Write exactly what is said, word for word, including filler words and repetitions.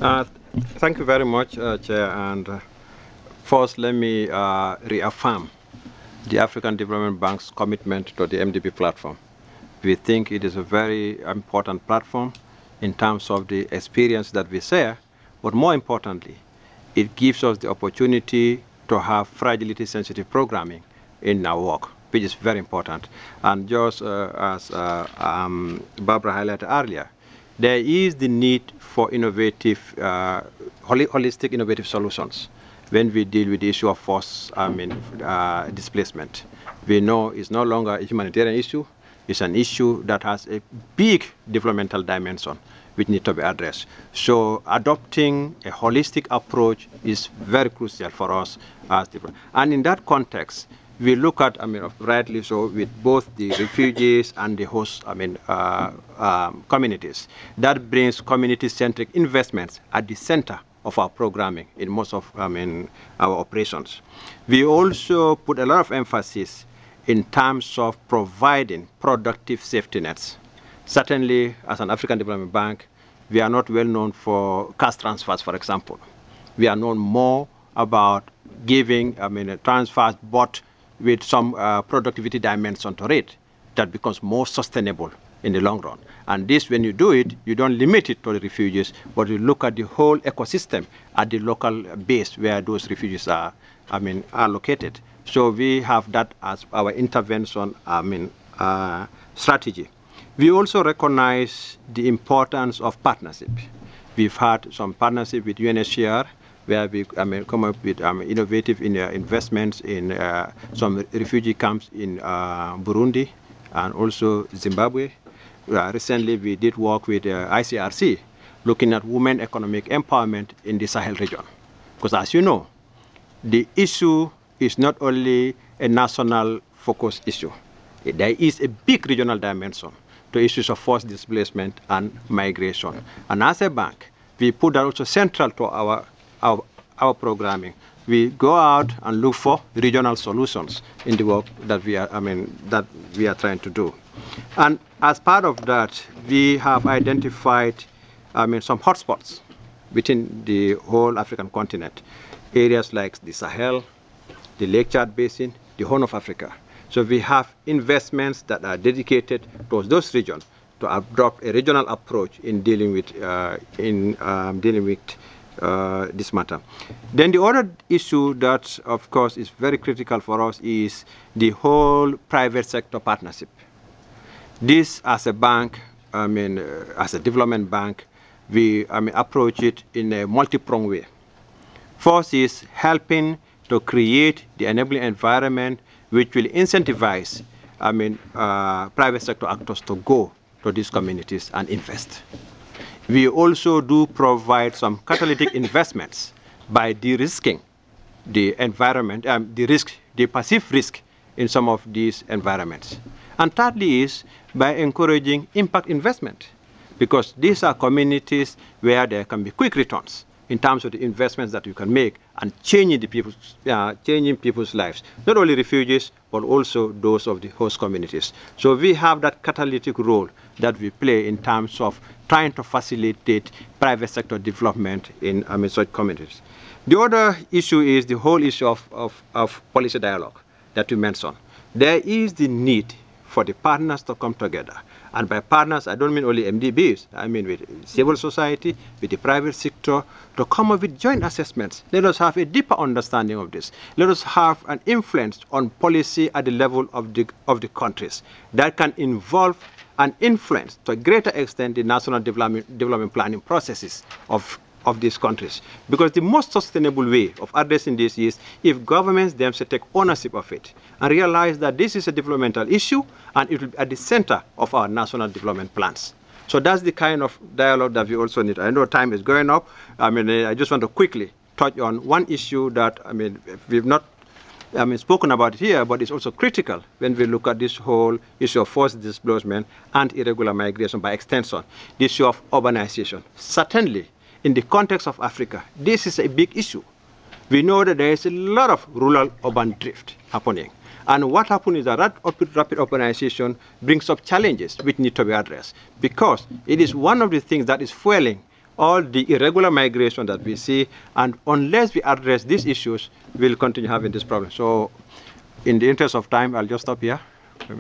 Uh, Thank you very much, uh, Chair. And uh, first, let me uh, reaffirm the African Development Bank's commitment to the M D B platform. We think it is a very important platform in terms of the experience that we share, but more importantly, it gives us the opportunity to have fragility-sensitive programming in our work, which is very important. And just uh, as uh, um, Barbara highlighted earlier, there is the need for innovative, uh, holistic innovative solutions when we deal with the issue of forced I mean, uh, displacement. We know it's no longer a humanitarian issue. It's an issue that has a big developmental dimension which need to be addressed. So adopting a holistic approach is very crucial for us as different. And in that context, we look at, I mean, rightly so, with both the refugees and the host, I mean, uh, um, communities. That brings community-centric investments at the center of our programming in most of, I mean, our operations. We also put a lot of emphasis in terms of providing productive safety nets. Certainly, as an African Development Bank, we are not well known for cash transfers, for example. We are known more about giving, I mean, transfers, but with some uh, productivity dimension to it that becomes more sustainable in the long run. And this, when you do it, you don't limit it to the refugees, but you look at the whole ecosystem at the local base where those refugees are, I mean, are located. So we have that as our intervention, I mean, uh, strategy. We also recognize the importance of partnership. We've had some partnership with U N H C R, where we I mean, come up with um, innovative in, uh, investments in uh, some refugee camps in uh, Burundi and also Zimbabwe. Uh, recently, we did work with uh, I C R C, looking at women economic empowerment in the Sahel region. Because as you know, the issue is not only a national focus issue. There is a big regional dimension to issues of forced displacement and migration. And as a bank, we put that also central to our, our, our programming. We go out and look for regional solutions in the work that we are, I mean, that we are trying to do. And as part of that, we have identified, I mean, some hotspots within the whole African continent. Areas like the Sahel, the Lake Chad Basin, the Horn of Africa. So we have investments that are dedicated towards those regions to adopt a regional approach in dealing with uh, in um, dealing with uh, this matter. Then the other issue that, of course, is very critical for us is the whole private sector partnership. This, as a bank, I mean, uh, as a development bank, we I mean, approach it in a multi-pronged way. First is helping to create the enabling environment which will incentivize, I mean, uh, private sector actors to go to these communities and invest. We also do provide some catalytic investments by de-risking the environment, um, the risk, the perceived risk in some of these environments. And thirdly is by encouraging impact investment, because these are communities where there can be quick returns in terms of the investments that you can make and changing the people's, uh, changing people's lives, not only refugees, but also those of the host communities. So we have that catalytic role that we play in terms of trying to facilitate private sector development in I mean, such communities. The other issue is the whole issue of, of, of policy dialogue that you mentioned. There is the need for the partners to come together. And by partners, I don't mean only M D Bs. I mean with civil society, with the private sector, to come up with joint assessments. Let us have a deeper understanding of this. Let us have an influence on policy at the level of the, of the countries that can involve and influence to a greater extent the national development, development planning processes of of these countries. Because the most sustainable way of addressing this is if governments themselves take ownership of it and realize that this is a developmental issue and it will be at the center of our national development plans. So that's the kind of dialogue that we also need. I know time is going up. I mean, I just want to quickly touch on one issue that, I mean, we've not I mean, spoken about it here, but it's also critical when we look at this whole issue of forced displacement and irregular migration by extension, the issue of urbanization. Certainly, in the context of Africa, this is a big issue. We know that there is a lot of rural-urban drift happening. And what happens is that rapid, rapid urbanization brings up challenges which need to be addressed, because it is one of the things that is fueling all the irregular migration that we see, and unless we address these issues, we'll continue having this problem. So in the interest of time, I'll just stop here.